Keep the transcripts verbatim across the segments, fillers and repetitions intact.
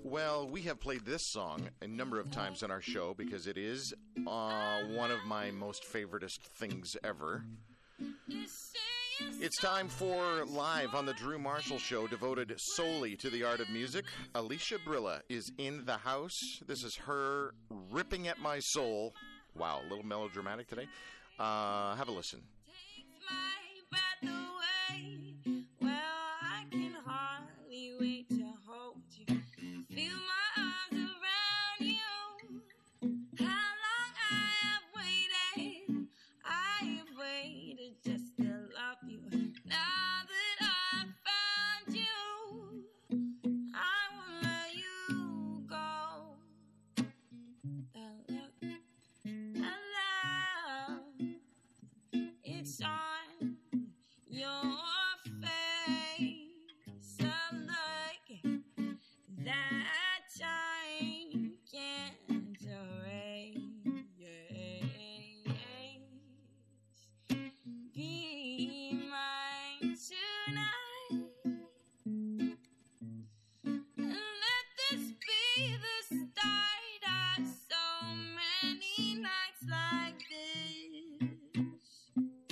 Well, we have played this song a number of times on our show because it is uh, one of my most favoritist things ever. It's time for Live on the Drew Marshall Show, devoted solely to the art of music. Alicia Brilla is in the house. This is her ripping at my soul. Wow, a little melodramatic today. Uh, have a listen. Takes my breath away. Well, I can hardly wait to hold you. Feel my arms around you. How long I have waited. I have waited just to love you. Now that I've found you, I won't let you go. The look, the love, it's on your face. A look that time can't erase. Be mine tonight, and let this be the start of so many nights like this.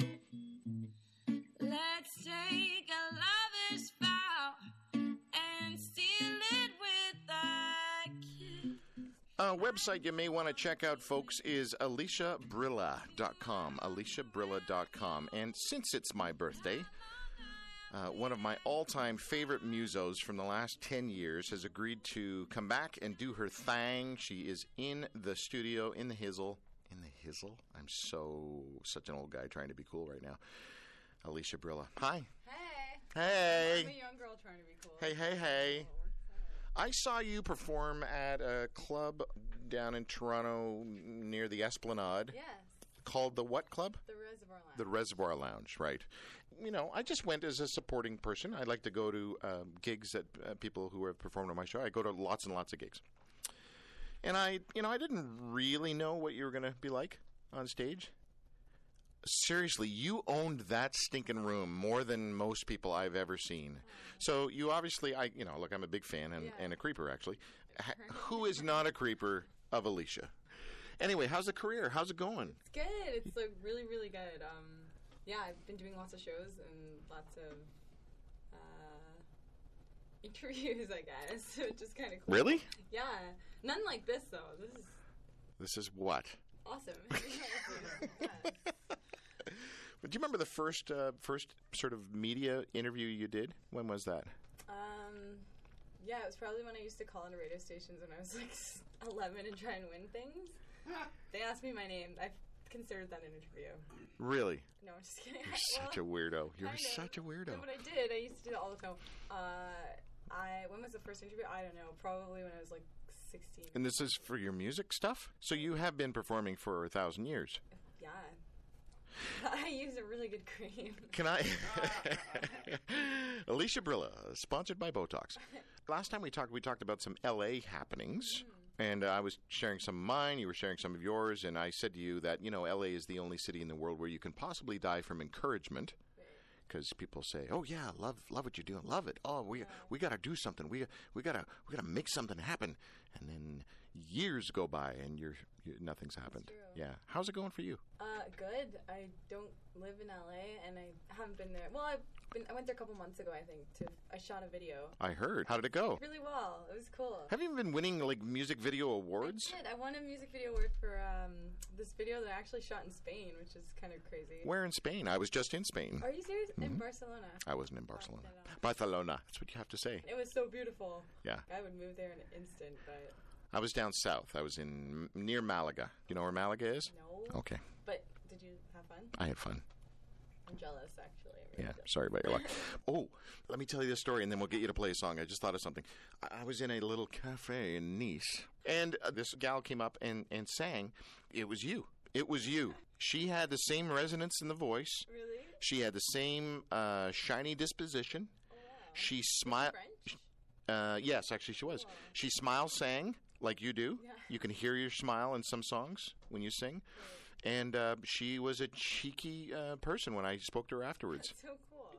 Let's take a lover's vow and seal it with a kiss. A website you may want to check out, folks, is alicia brilla dot com. alicia brilla dot com. And since it's my birthday, uh, one of my all-time favorite musos from the last ten years has agreed to come back and do her thing. She is in the studio, in the hizzle. In the hizzle? I'm so, such an old guy trying to be cool right now. Alicia Brilla. Hi. Hey. Hey. I'm a young girl trying to be cool. Hey, hey, hey. I saw you perform at a club down in Toronto near the Esplanade. Yes. Called the what club? The Reservoir Lounge. The Reservoir Lounge, right. You know, I just went as a supporting person. I like to go to um, gigs that uh, people who have performed on my show. I go to lots and lots of gigs. And I, you know, I didn't really know what you were going to be like on stage. Seriously, you owned that stinking room more than most people I've ever seen. So you obviously, I, you know, look, I'm a big fan and, Yeah. and a creeper, actually. H- who is not a creeper of Alicia? Anyway, how's the career? How's it going? It's good. It's like really, really good. Um, yeah, I've been doing lots of shows and lots of uh, interviews, I guess. So it's just kind of cool. Really? Yeah. None like this, though. This is This is what? awesome. Yes. But do you remember the first uh, first sort of media interview you did? When was that? Um, yeah, it was probably when I used to call into radio stations when I was like eleven and try and win things. They asked me my name. I've considered that an interview. Really? No, I'm just kidding. You're such a weirdo. You're kind of. such a No, weirdo. but I did. I used to do that all the time. Uh, I when was the first interview? I don't know. Probably when I was like sixteen. And this is for your music stuff? So you have been performing for a thousand years. Yeah. I use a really good cream. Can I? Alicia Brilla, sponsored by Botox. Last time we talked, we talked about some L A happenings. Mm. And uh, I was sharing some of mine, you were sharing some of yours, and I said to you that, you know, L A is the only city in the world where you can possibly die from encouragement. Because people say, "Oh yeah, love, love what you're doing, love it. Oh, we yeah. we we gotta do something. We we gotta we gotta make something happen." And then years go by, and you're, you're nothing's happened. True. Yeah, how's it going for you? Uh, good. I don't live in L A, and I haven't been there. Well, I've been. I went there a couple months ago, I think. To I shot a video. I heard. How did it go? Really well. It was cool. Have you been winning like music video awards? I did. I won a music video award for um, this video that I actually shot in Spain, which is kind of crazy. Where in Spain? I was just in Spain. Are you serious? Mm-hmm. In Barcelona. I wasn't in Barcelona. Barcelona. Barcelona. That's what you have to say. It was so beautiful. Yeah. I would move there in an instant, but I was down south. I was in near Malaga. You know where Malaga is? no. Okay. But did you have fun? I had fun. I'm jealous, actually. I'm really Yeah, jealous. sorry about your luck. Oh, let me tell you this story, and then we'll get you to play a song. I just thought of something. I I was in a little cafe in Nice, and uh, this gal came up and, and sang. It was you. It was you. She had the same resonance in the voice. Really? She had the same uh, shiny disposition. Oh, wow. She smiled. French? Uh, yes, actually, she was. Cool. She smile sang like you do. Yeah. You can hear your smile in some songs when you sing. Right. And uh, she was a cheeky uh, person when I spoke to her afterwards. So cool.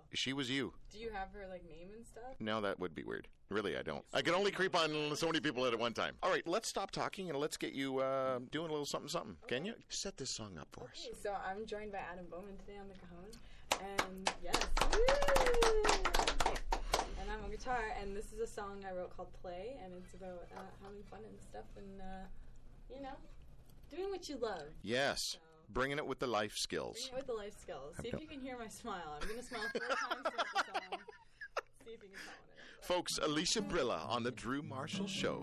She was you. Do you have her like name and stuff? No, that would be weird. Really, I don't. I can only creep on so many people at one time. All right, let's stop talking and let's get you uh, doing a little something, something. Can you set this song up for us? Okay, so I'm joined by Adam Bowman today on the cajon, and yes, woo! And I'm on guitar, and this is a song I wrote called "Play," and it's about uh, having fun and stuff, and uh, you know, doing what you love. Yes. So. Bringing it with the life skills. Bringing it with the life skills. See if you can hear my smile. I'm going to smile four times throughout the song. See if you can tell when it is. Folks, Alicia Brilla on the Drew Marshall Show.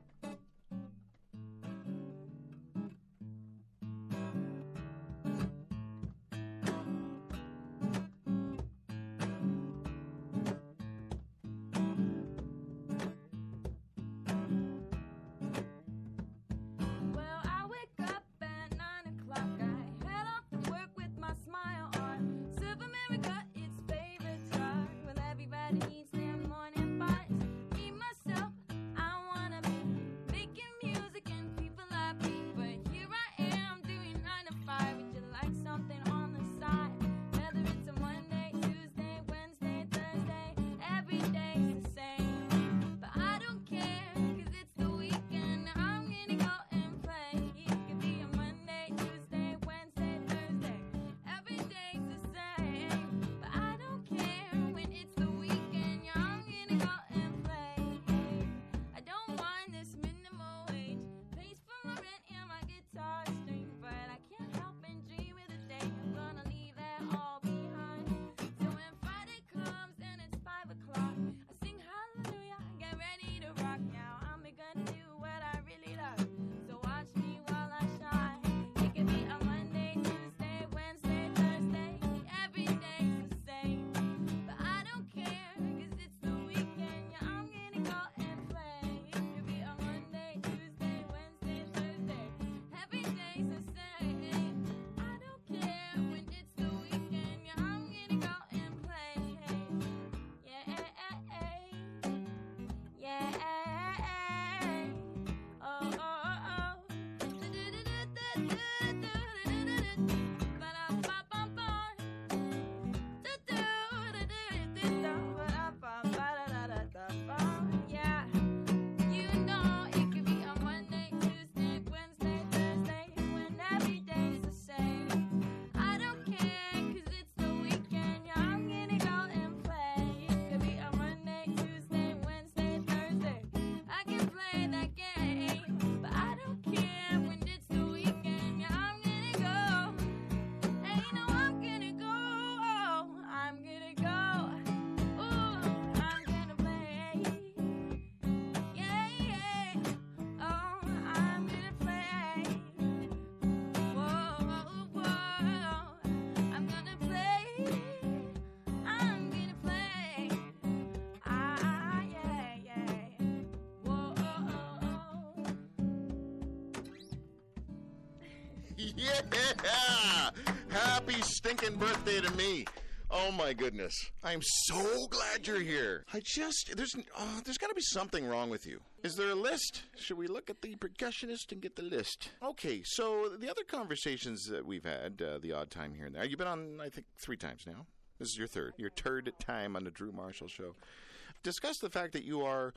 Yeah! Happy stinking birthday to me. Oh my goodness. I'm so glad you're here. I just, there's uh, there's got to be something wrong with you. Is there a list? Should we look at the percussionist and get the list? Okay, so the other conversations that we've had, uh, the odd time here and there, you've been on, I think, three times now. This is your third, your third time on the Drew Marshall Show. Discuss the fact that you are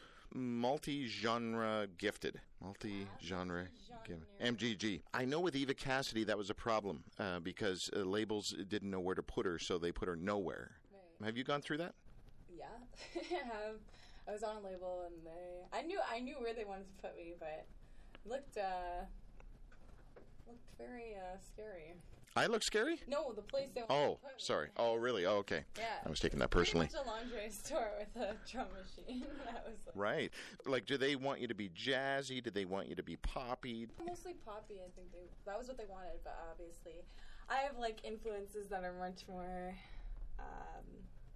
multi-genre gifted. Multi-genre gifted. M G G. I know with Eva Cassidy that was a problem uh, because uh, labels didn't know where to put her, so they put her nowhere. Right. Have you gone through that? Yeah, I have. I was on a label, and they. I knew I knew where they wanted to put me, but it looked uh, looked very uh, scary. I look scary? No, the place they wanted Oh, to put me. sorry. Oh, really? Oh, okay. Yeah. I was taking that personally. Pretty much a lingerie store with a drum machine. That was like, right. Like, do they want you to be jazzy? Do they want you to be poppy? Mostly poppy, I think. They that was what they wanted, but obviously I have, like, influences that are much more um,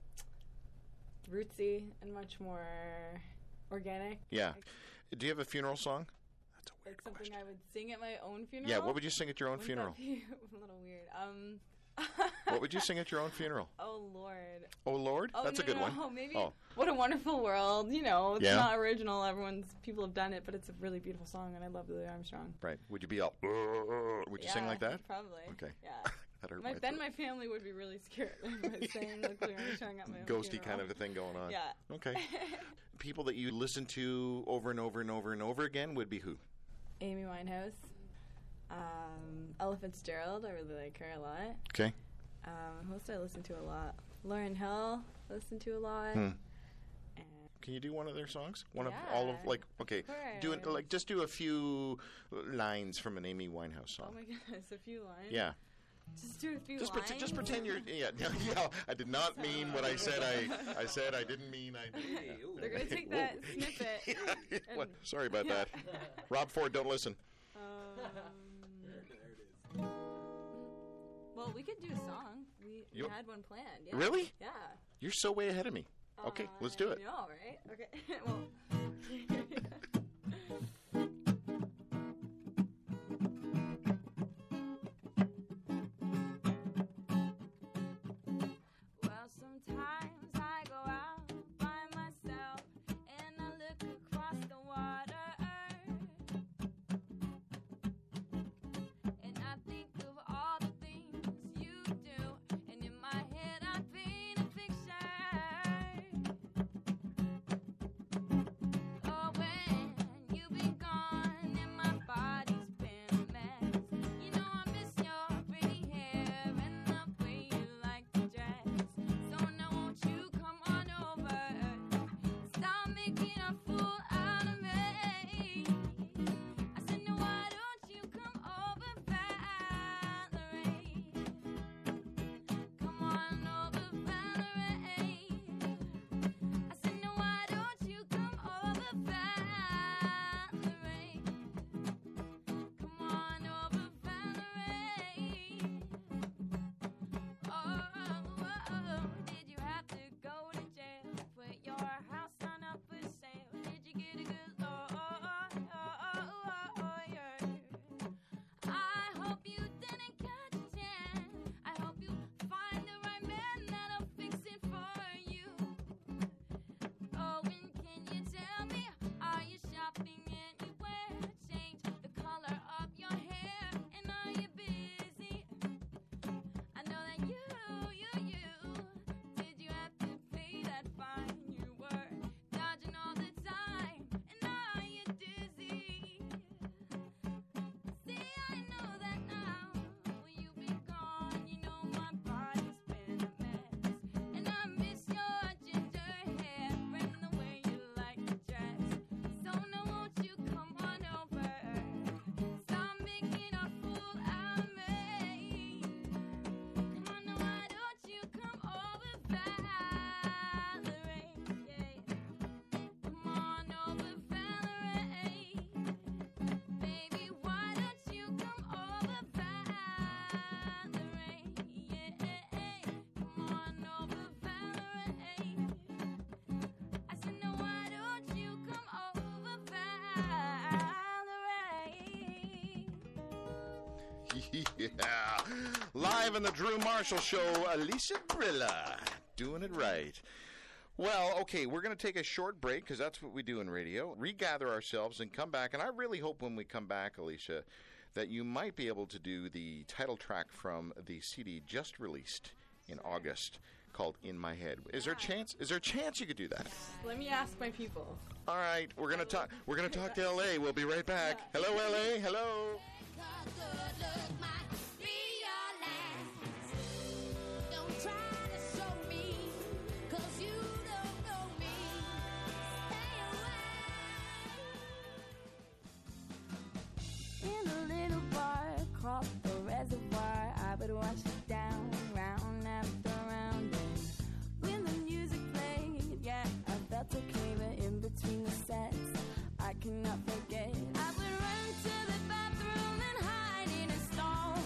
rootsy and much more organic. Yeah. Like, do you have a funeral song? That's a weird like something question. I would sing at my own funeral? Yeah, what would you sing at your own Wouldn't funeral? that be a little weird. Um... What would you sing at your own funeral? Oh, Lord. Oh, Lord? Oh, That's no, a good no, one. Oh, maybe. Oh. What a Wonderful World. You know, it's Yeah. not original. Everyone's, people have done it, but it's a really beautiful song, and I love Louis Armstrong. Right. Would you be all, would you yeah, sing like that? Probably. Okay. Yeah. hurt My, my then throat. my family would be really scared if I was saying, look, we're showing up my own Ghosty funeral. kind of a thing going on. Yeah. Okay. People that you listen to over and over and over and over again would be who? Amy Winehouse. Um, Ella Fitzgerald, I really like her a lot. Okay. Um, who else do I listen to a lot? Lauryn Hill, I listen to a lot. Hmm. And Can you do one of their songs? One of Yeah. all of like okay, do it course. like just do a few lines from an Amy Winehouse song. oh my goodness, a few lines. Yeah, Just do a few just lines. pretend, just pretend you're yeah no, yeah. I did not mean what I said. I I said I didn't mean I did. Hey, Yeah. ooh. They're going to take that snippet. Yeah, what? and- Sorry about Yeah. that. Rob Ford, don't listen. Um, There it is. well, we could do a song. We, we You- had one planned. Yeah. Really? Yeah. You're so way ahead of me. Okay, Uh, let's do it. I know, right? Okay. well. Well, sometimes I go out by myself and I look across the water, and I think of all the things you do, and in my head I paint a picture. Oh, when you've been gone and my body's been a mess, you know I miss your pretty hair and the way you like to dress. So now won't you come on over, stop making a fool out of me. I said no, why don't you come over, Valerie? Come on over, Valerie. I said no, why don't you come over, Valerie? Come on over, Valerie. Oh, did you have to go to jail? Put your house on up for sale? Did you get a good lawyer? I hope you didn't catch a tan. I hope you find the right man that'll fix it for you. Oh, and can you tell me, are you shopping anywhere? Change the color of your hair, and are you busy? I know that you, you, you, did you have to pay that fine? You were dodging all the time, and are you dizzy? See, I know that now, when you've been gone, you know my body's been a mess, and I miss your ginger hair and the way you like to dress. So now won't you come on over, stop making a fool out of me. Come on, now why don't you come over, Valerie? Yeah. Come on over, Valerie. Baby, why don't you come over, Valerie? Yeah. Come on over, Valerie. I said, no, why don't you come over, Valerie? Yeah. Live in the Drew Marshall Show, Alicia Brilla, doing it right. Well, okay, we're going to take a short break because that's what we do in radio. Regather ourselves and come back. And I really hope when we come back, Alicia, that you might be able to do the title track from the C D just released in August called In My Head. Is there a chance? Is there a chance you could do that? Let me ask my people. All right, we're going to talk we're going to talk to L A. We'll be right back. Hello L A. Hello. Don't try to show me, 'cause you don't know me. Stay away. In a little bar called the Reservoir, I would watch it down, round after round. And when the music played, yeah, I felt okay, but in between the sets, I cannot forget. I would run to the bathroom and hide in a stall.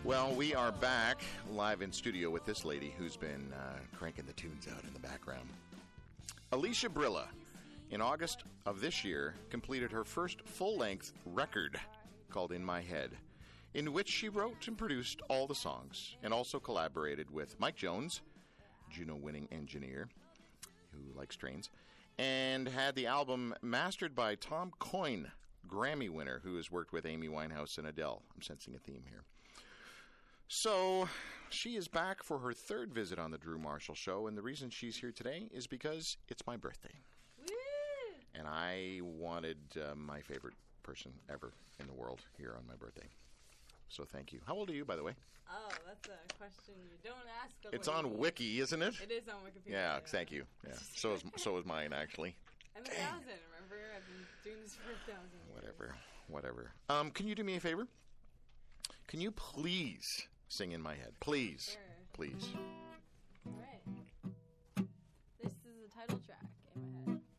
Well, we are back live in studio with this lady who's been uh, cranking the tunes out in the background. Alicia Brilla, in August of this year, completed her first full-length record called In My Head, in which she wrote and produced all the songs and also collaborated with Mike Jones, Juno-winning engineer who likes trains, and had the album mastered by Tom Coyne, Grammy winner, who has worked with Amy Winehouse and Adele. I'm sensing a theme here. So, she is back for her third visit on the Drew Marshall Show, and the reason she's here today is because it's my birthday. Woo! And I wanted uh, my favorite person ever in the world here on my birthday. So thank you. How old are you, by the way? Oh, that's a question you don't ask a It's lady. on Wiki, isn't it? It is on Wikipedia. Yeah, thank you. Yeah, so is so is mine, actually. I'm a thousand, remember? I've been doing this for a thousand years. Whatever, whatever. Um, can you do me a favor? Can you please sing In My Head? Please. Sure. Please. All right. This is the title track in my head.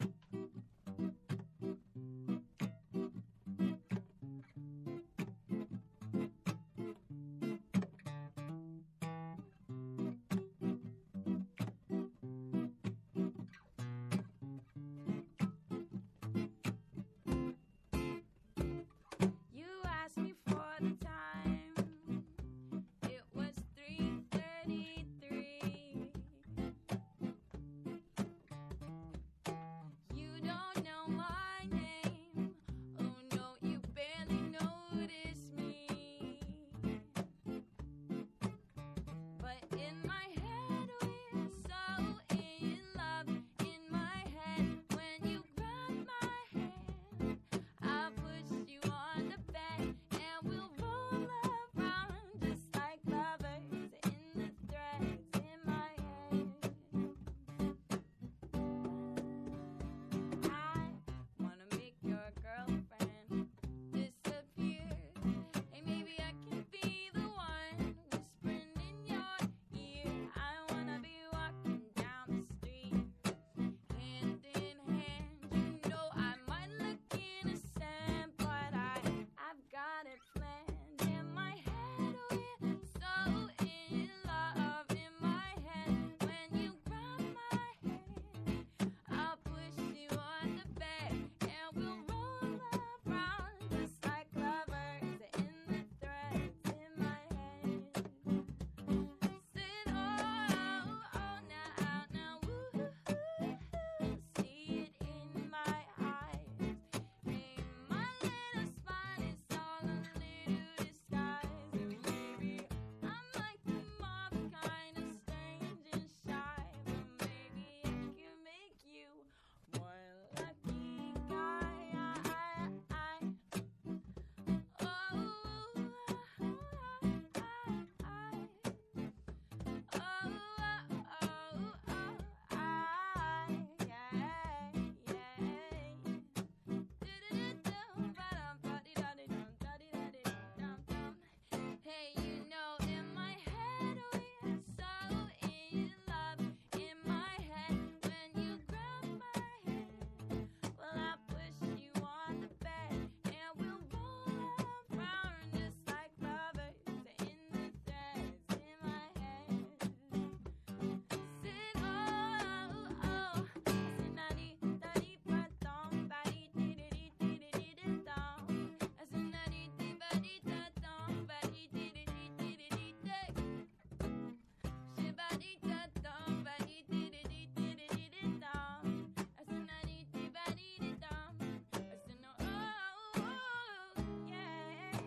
You asked me for the time. It was three thirty-three. You don't know my name. Oh no, you barely notice me. But in my head we're so in love. In my head when you grab my hand, I'll push you on the bed and we'll roll around just like lovers in the threads in my head. I wanna make your girlfriend disappear. Hey, maybe I can be the one whispering in your ear. I wanna be walking down the street, hand in hand. You know I might look innocent, but I, I've got it planned. In my head, we're so in love. In my head, when you grab my hand, I'll push you on the bed and we'll roll around just like lovers in the threads in my head. Said, oh, oh, now, now, woo, see it in my eyes. Hey, my little smile is all a little disguise. And maybe I'm like the mob, kind of strange and shy. But maybe I can make you one lucky guy. I, I, oh, I, I, oh, oh, oh, I, yeah, yeah. Hey, you know, in my head we're so in love. In my head, when you grab my hand, well, I'll push you on the bed and we'll roll around just like lovers in the threads in my head. Said, oh, oh, said, nadi, dadi, ba-dum, badi, dee-dee, dee-dee, dee-dee-dum. I said, nadi, dee, badi, da-dum, badi, dee-dee, dee-dee, dee-dee. She badi, da-dum, badi, dee-dee, dee-dee-dee-dee-dum. I said, nadi, dee, badi, dee-dum. I said, no, oh, oh, yeah,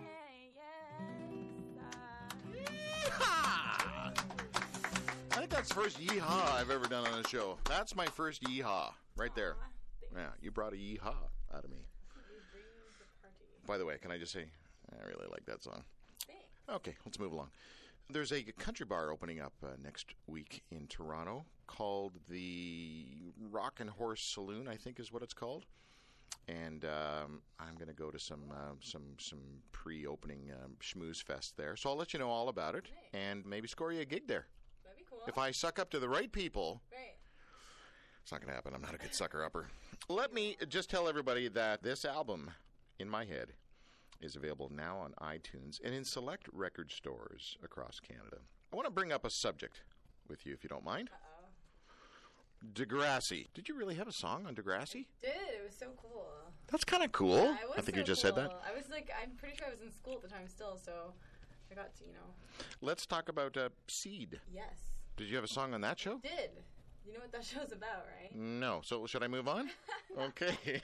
yes, Yeehaw! I think that's the first yeehaw I've ever done on the show. That's my first yeehaw, right there. Aw, thanks. Yeah, you brought a yeehaw out of me. You bring the party. By the way, can I just say, I really like that song. Thanks. Okay, let's move along. There's a country bar opening up uh, next week in Toronto called the Rock and Horse Saloon, I think is what it's called. And um, I'm going to go to some uh, some some pre-opening um, schmooze fest there. So I'll let you know all about it and maybe score you a gig there. That'd be cool. If I suck up to the right people, Right. it's not going to happen. I'm not a good sucker upper. Let me just tell everybody that this album, In My Head, is available now on iTunes and in select record stores across Canada. I want to bring up a subject with you, if you don't mind. Uh-oh. Degrassi. Did you really have a song on Degrassi? Did. It was so cool. That's kind of cool. Yeah, it was I think so you just cool. said that. I was like, I'm pretty sure I was in school at the time still, so I got to, you know. Let's talk about uh, Seed. Yes. Did you have a song on that show? Did. You know what that show's about, right? No. So should I move on? Okay.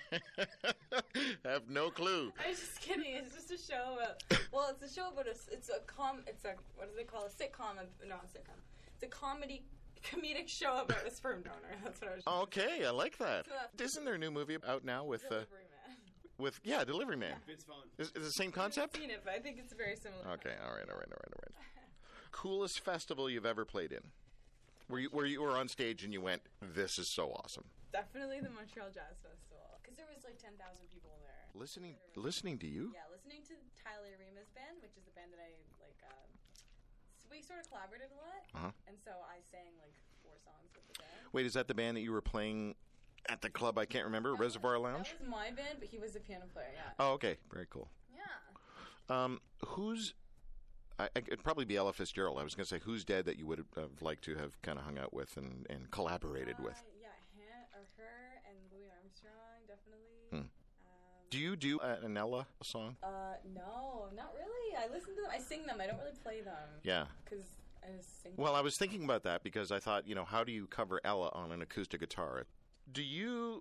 Have no clue. I was just kidding. It's just a show about. Well, it's a show about a. It's a com. It's a what do they call it? A sitcom? A, not a sitcom. It's a comedy, comedic show about a sperm donor. That's what I was. Oh, okay, I like that. So Isn't there a new movie out now with uh, Delivery Man. with yeah, Delivery Man? Vince Vaughn. Is, is it the same I concept? haven't seen it, but I think it's very similar. Okay, all right, all right, all right, all right. Coolest festival you've ever played in? Where you where you were on stage and you went, "This is so awesome." Definitely the Montreal Jazz Festival, because there was like ten thousand people there. Listening listening to you? Yeah, listening to Tyler Rima's band, which is the band that I like. Uh, so we sort of collaborated a lot, Uh-huh. and so I sang like four songs with the band. Wait, is that the band that you were playing at the club? I can't remember. That Reservoir was, Lounge. That was my band, but he was a piano player. Yeah. Oh, okay, very cool. Yeah. Um, who's I, it'd probably be Ella Fitzgerald. I was going to say, who's dead that you would have liked to have kind of hung out with and, and collaborated uh, with? Yeah, Han- or her and Louis Armstrong, definitely. Hmm. Um, Do you do uh, an Ella song? Uh, no, not really. I listen to them. I sing them. I don't really play them. Yeah. Because I just sing. Well, I was thinking about that because I thought, you know, how do you cover Ella on an acoustic guitar? Do you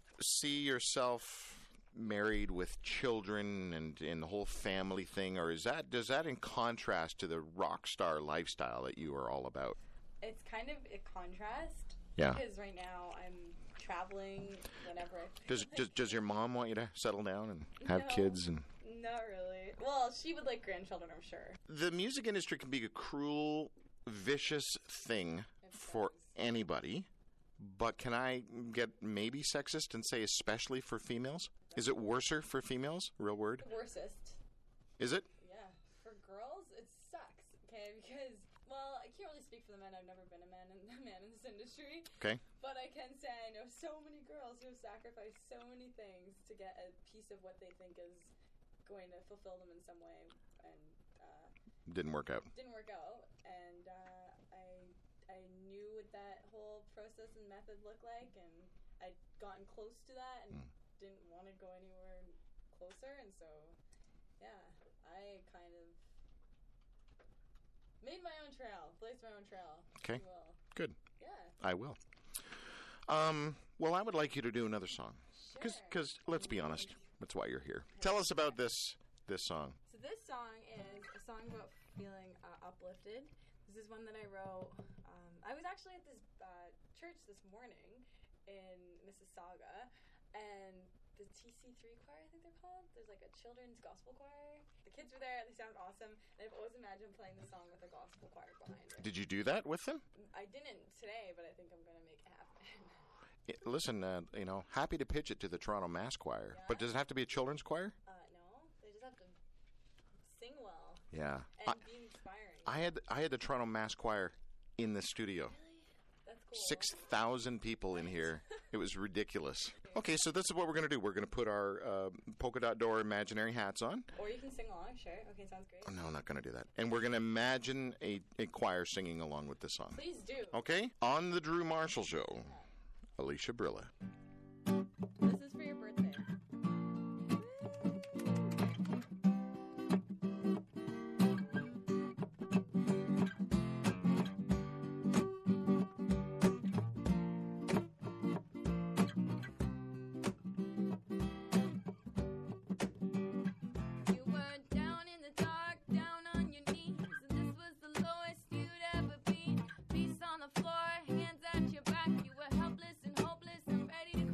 see yourself married with children and, and the whole family thing, or is that does that in contrast to the rock star lifestyle that you are all about? It's kind of a contrast. Yeah. Because right now I'm traveling whenever I feel Does like does, does your mom want you to settle down and have No. kids? And Not really. Well, she would like grandchildren, I'm sure. the music industry can be a cruel, vicious thing It for does. anybody. But can I get maybe sexist and say especially for females? Is it worser for females? Real word. The worstest. Is it? Yeah. For girls, it sucks. Okay, because well, I can't really speak for the men. I've never been a man in a man in this industry. Okay. But I can say I know so many girls who have sacrificed so many things to get a piece of what they think is going to fulfill them in some way, and uh, Didn't work out. didn't work out. And uh, I I knew what that whole process and method looked like, and I'd gotten close to that, and Mm. didn't want to go anywhere closer. And so, yeah, I kind of made my own trail, blazed my own trail. Okay. If you will. Good. Yeah. I will. Um, well, I would like you to do another song. Sure. Because, let's be honest, that's why you're here. Tell us about this this song. So this song is a song about feeling uh, uplifted. This is one that I wrote. Um, I was actually at this uh, church this morning in Mississauga, and the T C three choir, I think they're called. There's like a children's gospel choir. The kids were there. They sound awesome. And I've always imagined playing the song with a gospel choir behind it. Did you do that with them? I didn't today, but I think I'm going to make it happen. I- Listen, uh, you know, happy to pitch it to the Toronto Mass Choir. Yeah. But does it have to be a children's choir? Uh, no, they just have to sing well Yeah. and I, be inspiring. I had I had the Toronto Mass Choir in the studio. Really? That's cool. Six thousand people in here. It was ridiculous. Okay, so this is what we're going to do. We're going to put our uh, polka dot door imaginary hats on. Or you can sing along, sure. Okay, sounds great. Oh, no, I'm not going to do that. And we're going to imagine a, a choir singing along with this song. Please do. Okay? On the Drew Marshall Show, Alicia Brilla. This is for your birthday. You were down in the dark, down on your knees, and this was the lowest you'd ever been. Peace on the floor, hands at your back. You were helpless and hopeless and ready to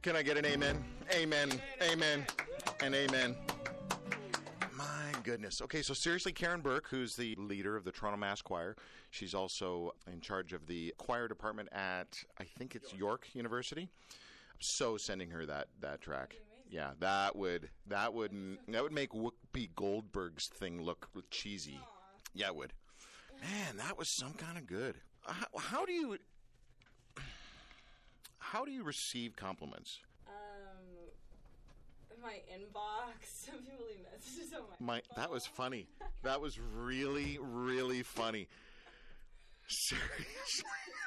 Can I get an amen? Amen. Amen. And amen. My goodness. Okay, so seriously, Karen Burke, who's the leader of the Toronto Mass Choir, she's also in charge of the choir department at, I think it's York University. So sending her that, that track. Yeah, that would that would that would make Whoopi Goldberg's thing look cheesy. Yeah, it would. Man, that was some kind of good. How, how do you how do you receive compliments? Um, my inbox. Some people leave messages on my. My that was funny. That was really really funny. Seriously.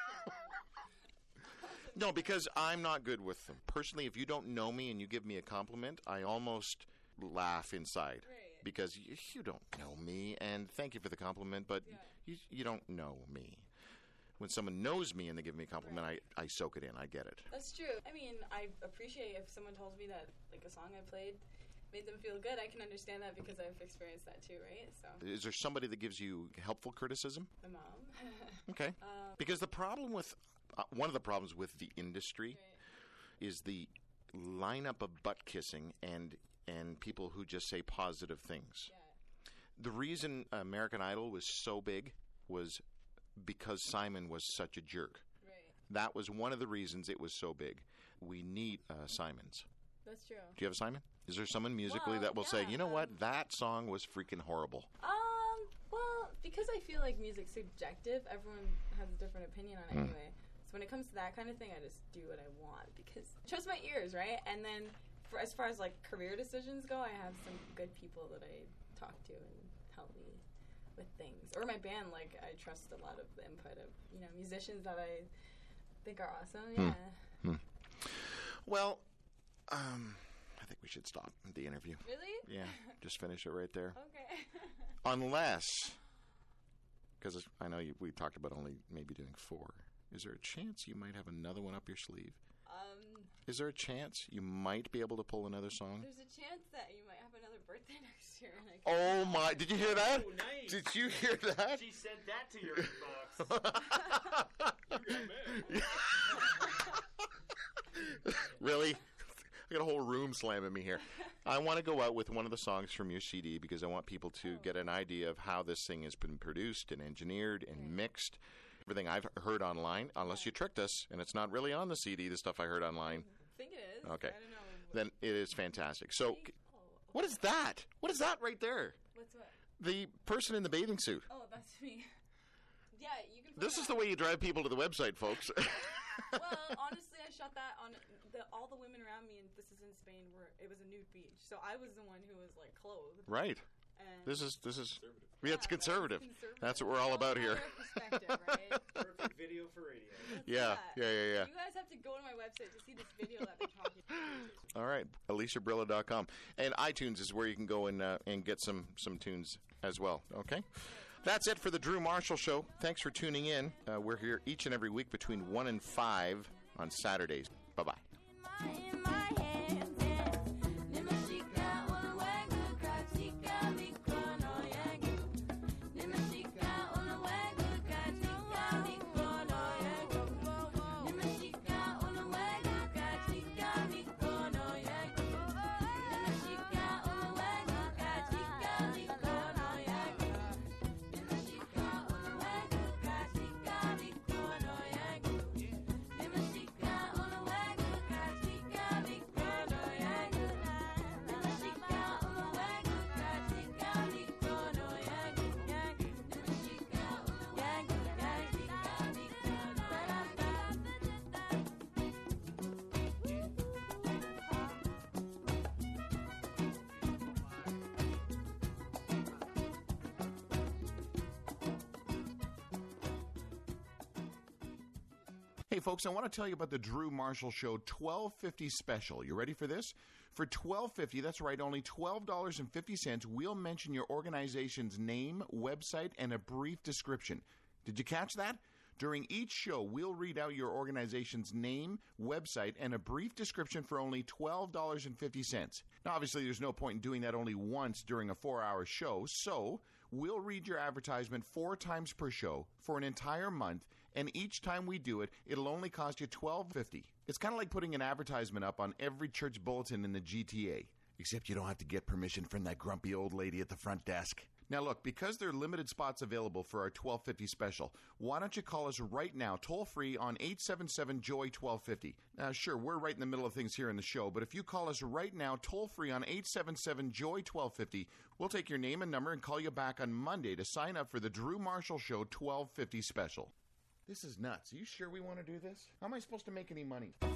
No, because I'm not good with them. Personally, if you don't know me and you give me a compliment, I almost laugh inside. Right. Because you, you don't know me, and thank you for the compliment, but Yeah. you, you don't know me. When someone knows me and they give me a compliment, Right. I, I soak it in. I get it. That's true. I mean, I appreciate if someone tells me that like a song I played made them feel good. I can understand that because I've experienced that too, right? So Is there somebody that gives you helpful criticism? my mom. Okay. um, Because the problem with, uh, one of the problems with the industry right. is the lineup of butt kissing and and people who just say positive things. Yeah. The reason American Idol was so big was because Simon was such a jerk. Right. That was one of the reasons it was so big. We need uh, Simons. That's true. Do you have a Simon? Is there someone musically Well, that will say, yeah, you know what, um, that song was freaking horrible? Um, well, because I feel like music's subjective, everyone has a different opinion on it Mm. anyway. So when it comes to that kind of thing, I just do what I want because I trust my ears, right? And then for as far as like career decisions go, I have some good people that I talk to and help me with things. Or my band, like I trust a lot of the input of, you know, musicians that I think are awesome. Yeah. Well, um, I think we should stop the interview. Really? Yeah, just finish it right there. Okay. Unless, because I know you, we talked about only maybe doing four. Is there a chance you might have another one up your sleeve? um, Is there a chance you might be able to pull another song? there's a chance that you might have another birthday next year. And I can Oh my! Did you hear that? Oh, nice. Did you hear that? She sent that to your inbox. You got mad. Really? I got a whole room slamming me here. I want to go out with one of the songs from your C D because I want people to get an idea of how this thing has been produced and engineered and mixed. Everything I've heard online, unless you tricked us and it's not really on the C D, the stuff I heard online, I think it is. Okay. I don't know. then it is fantastic. So, Oh, what is that? What is that right there? what's what? The person in the bathing suit. Oh, that's me. Yeah, you can. Put This that. is the way you drive people to the website, folks. Well, honestly, I shot that on the, all the women around me, and this is in Spain, where it was a nude beach. So I was the one who was like clothed. Right. And This is this is Conservative. yeah, it's Yeah, conservative. conservative. That's what we're all about here. Perspective, right? Perfect video for radio. Let's do Yeah, that. yeah, yeah, yeah. You guys have to go to my website to see this video that they're talking about. All right, alicia brilla dot com. And iTunes is where you can go and uh, and get some some tunes as well. Okay? That's it for the Drew Marshall Show. Thanks for tuning in. Uh, we're here each and every week between one and five on Saturdays. Bye-bye. In my hands, yeah. Nimashika, unawanga, katika mikono yangu. Nimashika, unawanga, katika mikono yangu. Nimashika, unawanga, katika mikono yangu. Nimashika, unawanga, katika mikono yangu. Nimashika, unawanga, katika mikono yangu. Nimeshika unaweka katika mikono yangu. Nimeshika unaweka katika mikono yangu. Nimeshika unaweka Hey, folks, I want to tell you about the Drew Marshall Show twelve fifty special. You ready for this? For twelve fifty, that's right, only twelve dollars and fifty cents, we'll mention your organization's name, website, and a brief description. Did you catch that? During each show, we'll read out your organization's name, website, and a brief description for only twelve dollars and fifty cents. Now, obviously, there's no point in doing that only once during a four-hour show, so we'll read your advertisement four times per show for an entire month, And each time we do it, it'll only cost you twelve fifty. It's kind of like putting an advertisement up on every church bulletin in the G T A. Except you don't have to get permission from that grumpy old lady at the front desk. Now look, because there are limited spots available for our twelve fifty special, why don't you call us right now, toll-free on eight seven seven, J O Y, twelve fifty. Now sure, we're right in the middle of things here in the show, but if you call us right now, toll-free on eight seven seven, J O Y, twelve fifty, we'll take your name and number and call you back on Monday to sign up for the Drew Marshall Show twelve fifty special. This is nuts. Are you sure we want to do this? How am I supposed to make any money?